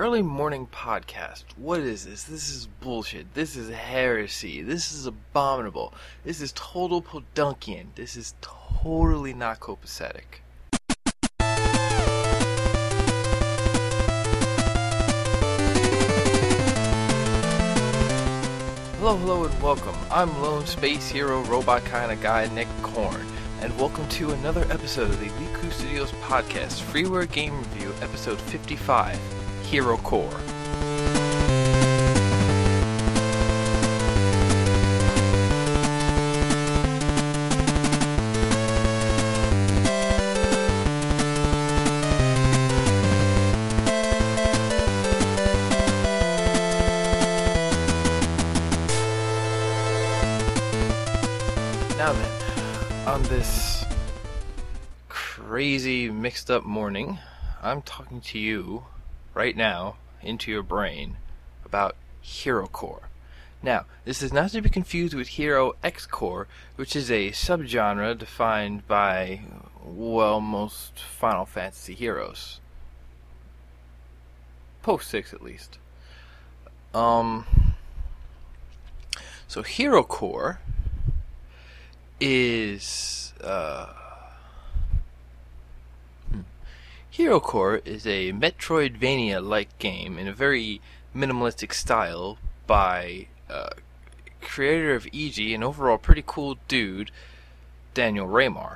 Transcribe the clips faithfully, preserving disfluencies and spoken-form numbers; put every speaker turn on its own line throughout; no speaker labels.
early morning podcast. What is this? This is bullshit. This is heresy. This is abominable. This is total podunkian. This is totally not copacetic. Hello, hello, and welcome. I'm Lone Space Hero Robot Kinda Guy Nick Korn, and welcome to another episode of the Liku Studios podcast, Freeware Game Review, episode fifty-five, Hero Core. Now then, on this crazy mixed up morning, I'm talking to you right now into your brain about Hero Core. Now, this is not to be confused with Hero X Core, which is a subgenre defined by, well, most Final Fantasy heroes. Post six at least. Um, so Hero Core is uh, hmm. Hero Core is a Metroidvania-like game in a very minimalistic style by uh, creator of E G and overall pretty cool dude Daniel Raymar.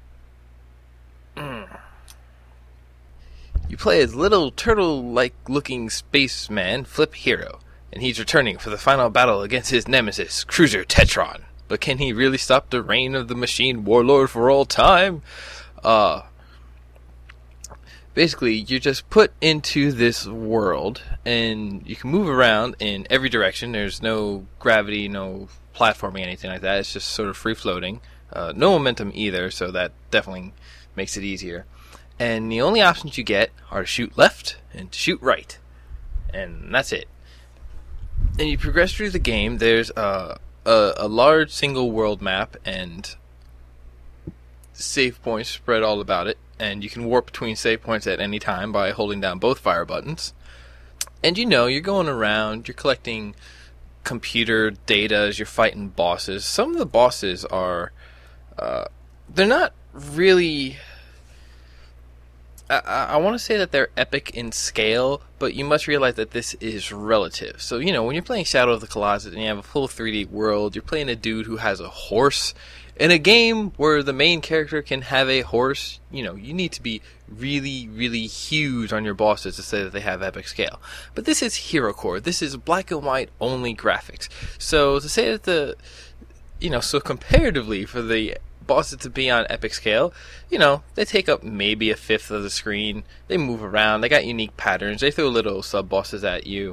Mm. You play as little turtle-like looking spaceman Flip Hero, and he's returning for the final battle against his nemesis Cruiser Tetron. But can he really stop the reign of the machine warlord for all time? Uh, basically, you're just put into this world, and you can move around in every direction. There's no gravity, no platforming, anything like that. It's just sort of free-floating. Uh, no momentum either, so that definitely makes it easier. And the only options you get are to shoot left and to shoot right. And that's it. And you progress through the game. There's uh, a, a large single world map and save points spread all about it. And you can warp between save points at any time by holding down both fire buttons. And you know, you're going around, you're collecting computer data as you're fighting bosses. Some of the bosses are, uh, they're not really... I, I want to say that they're epic in scale, but you must realize that this is relative. So, you know, when you're playing Shadow of the Colossus and you have a full three D world, you're playing a dude who has a horse. In a game where the main character can have a horse, you know, you need to be really, really huge on your bosses to say that they have epic scale. But this is Hero Core. This is black and white only graphics. So to say that the, you know, so comparatively for the bosses to be on epic scale, you know, they take up maybe a fifth of the screen. They move around. They got unique patterns. They throw little sub-bosses at you.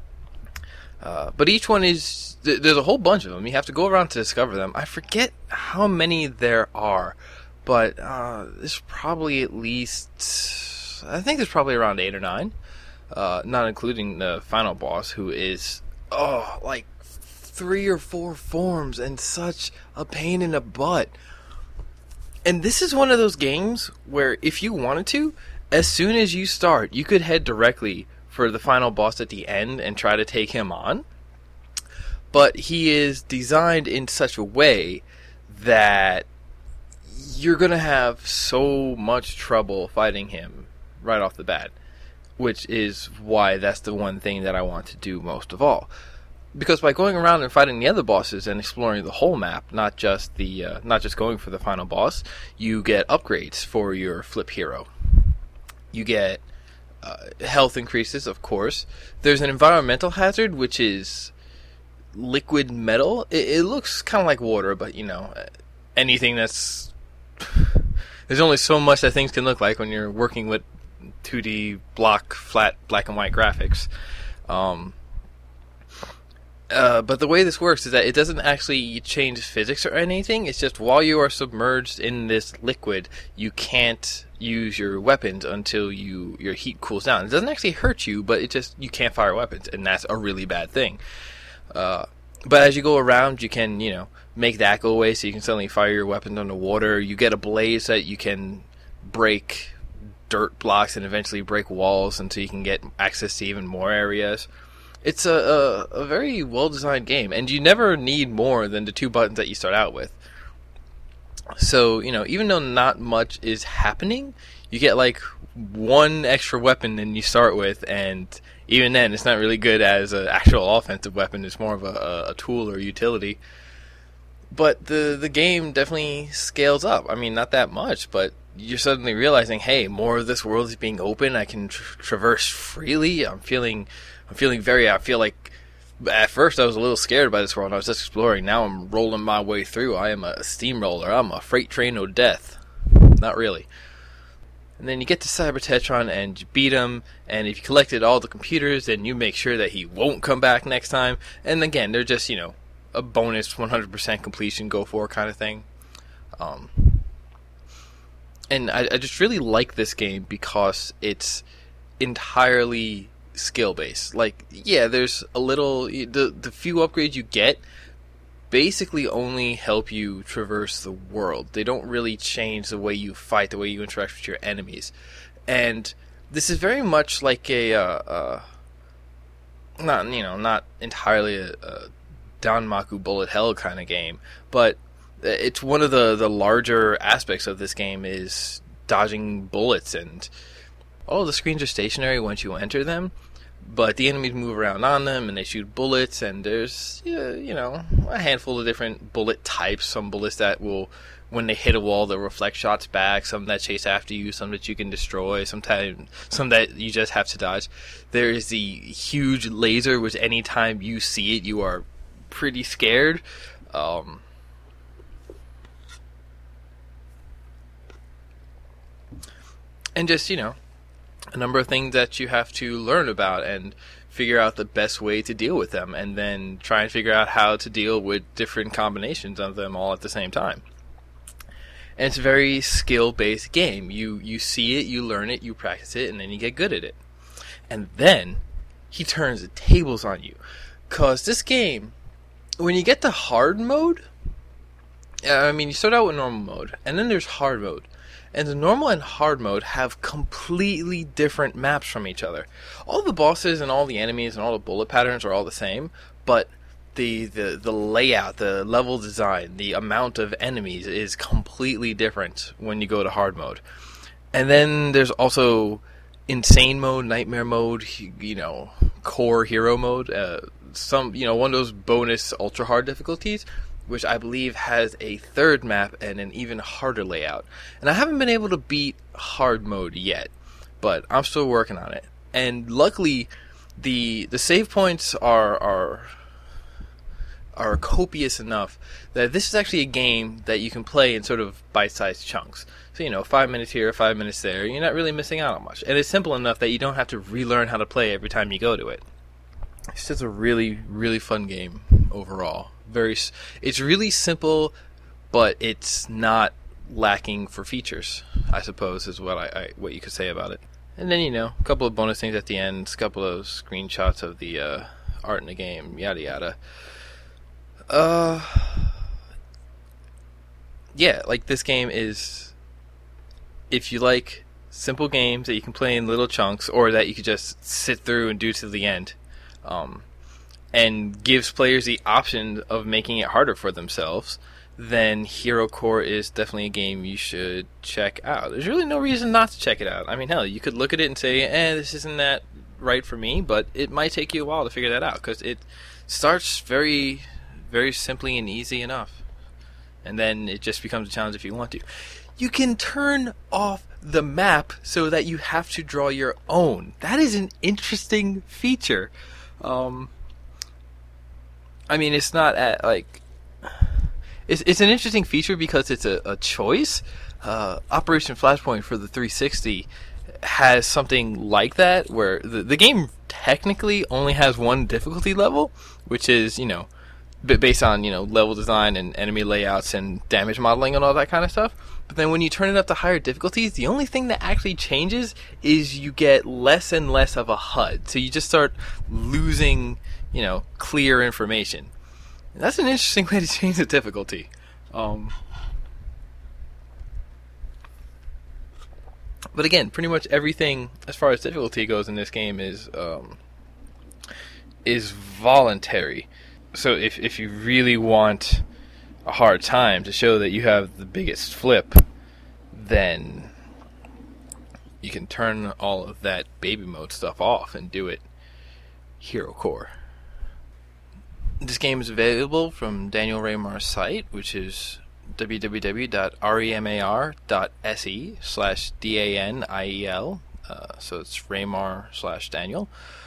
Uh, but each one is... Th- there's a whole bunch of them. You have to go around to discover them. I forget how many there are, but uh, there's probably at least... I think there's probably around eight or nine, uh, not including the final boss, who is, oh, like three or four forms and such a pain in the butt. And this is one of those games where if you wanted to, as soon as you start, you could head directly for the final boss at the end and try to take him on. But he is designed in such a way that you're going to have so much trouble fighting him right off the bat, which is why that's the one thing that I want to do most of all. Because by going around and fighting the other bosses and exploring the whole map, not just the uh, not just going for the final boss, you get upgrades for your Flip Hero. You get uh, health increases, of course. There's an environmental hazard, which is liquid metal. It, it looks kind of like water, but you know, anything that's... There's only so much that things can look like when you're working with two D block, flat, black and white graphics. Um... Uh, but the way this works is that it doesn't actually change physics or anything. It's just while you are submerged in this liquid, you can't use your weapons until you your heat cools down. It doesn't actually hurt you, but it just you can't fire weapons, and that's a really bad thing. Uh, but as you go around, you can you know make that go away, so you can suddenly fire your weapons underwater. You get a blaze that you can break dirt blocks and eventually break walls until you can get access to even more areas. It's a, a, a very well-designed game, and you never need more than the two buttons that you start out with. So, you know, even though not much is happening, you get like one extra weapon than you start with, and even then it's not really good as an actual offensive weapon. It's more of a, a tool or utility. But the the game definitely scales up. I mean, not that much, but you're suddenly realizing, hey, more of this world is being open. I can tra- traverse freely. I'm feeling, I'm feeling very. I feel like at first I was a little scared by this world. I was just exploring. Now I'm rolling my way through. I am a steamroller. I'm a freight train of death. Not really. And then you get to Cyber Tetron and you beat him. And if you collected all the computers, then you make sure that he won't come back next time. And again, they're just, you know, a bonus one hundred percent completion go for kind of thing. Um, and I, I just really like this game because it's entirely skill based. Like, yeah, there's a little, the, the few upgrades you get basically only help you traverse the world. They don't really change the way you fight, the way you interact with your enemies. And this is very much like a, uh, uh, not, you know, not entirely a, a Danmaku Bullet Hell kind of game, but it's one of the, the larger aspects of this game is dodging bullets, and all of the screens are stationary once you enter them, but the enemies move around on them and they shoot bullets, and there's, you know, a handful of different bullet types. Some bullets that will, when they hit a wall, they'll reflect shots back, some that chase after you, some that you can destroy, sometimes some that you just have to dodge. There is the huge laser, which anytime you see it, you are pretty scared. Um, and just, you know, a number of things that you have to learn about and figure out the best way to deal with them, and then try and figure out how to deal with different combinations of them all at the same time. And it's a very skill-based game. You you see it, you learn it, you practice it, and then you get good at it. And then he turns the tables on you. Because this game, when you get to hard mode, I mean, you start out with normal mode, and then there's hard mode. And the normal and hard mode have completely different maps from each other. All the bosses and all the enemies and all the bullet patterns are all the same, but the, the, the layout, the level design, the amount of enemies is completely different when you go to hard mode. And then there's also insane mode, nightmare mode, you know, core hero mode, uh, some, you know, one of those bonus ultra hard difficulties, which I believe has a third map and an even harder layout. And I haven't been able to beat hard mode yet, but I'm still working on it. And luckily, the the save points are are are copious enough that this is actually a game that you can play in sort of bite-sized chunks. So, you know, five minutes here, five minutes there, you're not really missing out on much. And it's simple enough that you don't have to relearn how to play every time you go to it. It's just a really, really fun game overall. Very, it's really simple, but it's not lacking for features, I suppose, is what I, I what you could say about it. And then, you know, a couple of bonus things at the end, a couple of screenshots of the uh, art in the game, yada yada. Uh, yeah, like this game is, if you like simple games that you can play in little chunks, or that you could just sit through and do to the end, um, and gives players the option of making it harder for themselves, then Hero Core is definitely a game you should check out. There's really no reason not to check it out. I mean, hell, you could look at it and say, eh, this isn't that right for me, but it might take you a while to figure that out, because it starts very, very simply and easy enough. And then it just becomes a challenge if you want to. You can turn off the map so that you have to draw your own. That is an interesting feature. Um... I mean, it's not at, like, it's it's an interesting feature because it's a, a choice. Uh, Operation Flashpoint for the three sixty has something like that, where the, the game technically only has one difficulty level, which is, you know, based on, you know, level design and enemy layouts and damage modeling and all that kind of stuff. But then when you turn it up to higher difficulties, the only thing that actually changes is you get less and less of a H U D. So you just start losing, you know, clear information. And that's an interesting way to change the difficulty. Um, But again, pretty much everything as far as difficulty goes in this game is um, is voluntary. So if if you really want a hard time to show that you have the biggest flip, then you can turn all of that baby mode stuff off and do it Hero Core. This game is available from Daniel Raymar's site, which is w w w dot remar dot s e slash D A N I E L. Uh, so it's Raymar slash Daniel.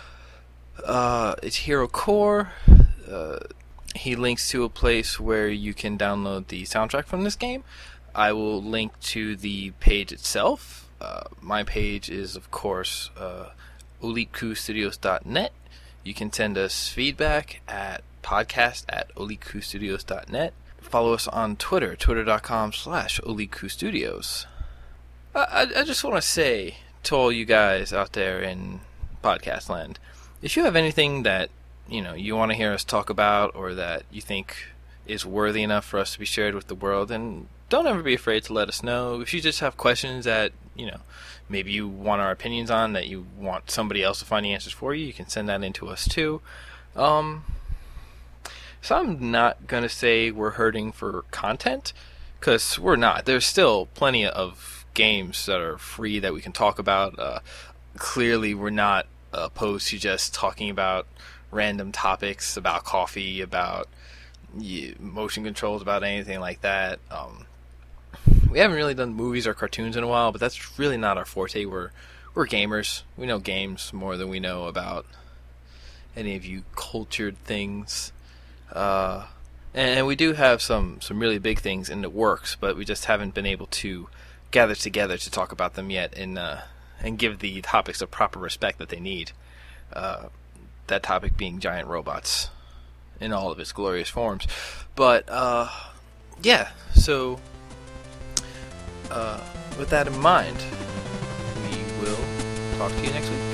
Uh, it's Hero Core. Uh, he links to a place where you can download the soundtrack from this game. I will link to the page itself. Uh, my page is, of course, uh, elite coup studios dot net. You can send us feedback at podcast at elite coup studios dot net. Follow us on Twitter, twitter.com slash elite coup studios. I, I just want to say to all you guys out there in podcast land, if you have anything that you know you want to hear us talk about or that you think is worthy enough for us to be shared with the world, then don't ever be afraid to let us know. If you just have questions that you know maybe you want our opinions on, that you want somebody else to find the answers for you, you can send that in to us too. Um, so I'm not going to say we're hurting for content, because we're not. There's still plenty of games that are free that we can talk about. Uh, clearly we're not opposed to just talking about random topics, about coffee, about yeah, motion controls, about anything like that. Um, we haven't really done movies or cartoons in a while, but that's really not our forte. We're we're gamers. We know games more than we know about any of you cultured things. Uh, and we do have some, some really big things in the works, but we just haven't been able to gather together to talk about them yet and uh, and give the topics the proper respect that they need. Uh, that topic being giant robots in all of its glorious forms. But uh, yeah, so uh, with that in mind, we will talk to you next week.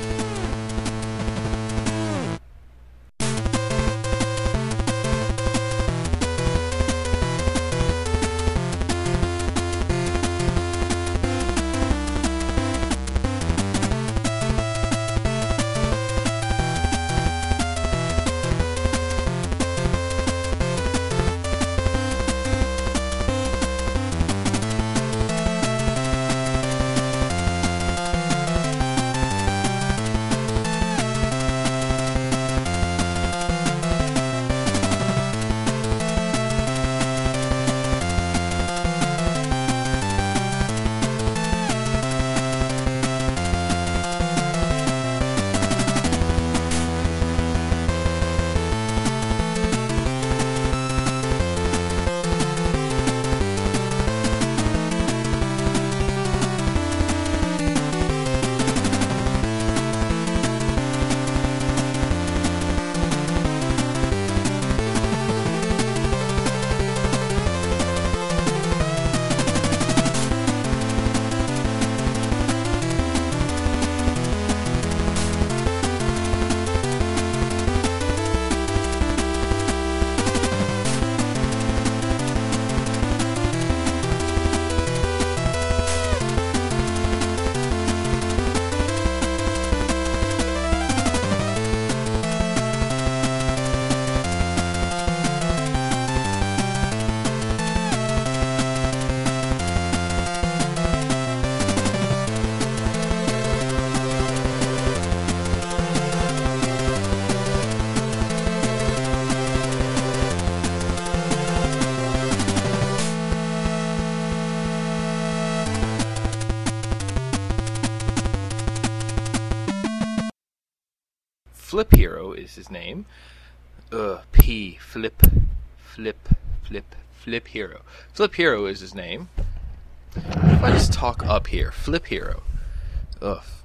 Flip Hero is his name. Uh, P, Flip, Flip, Flip, Flip Hero. Flip Hero is his name. What if I just talk up here? Flip Hero. Ugh.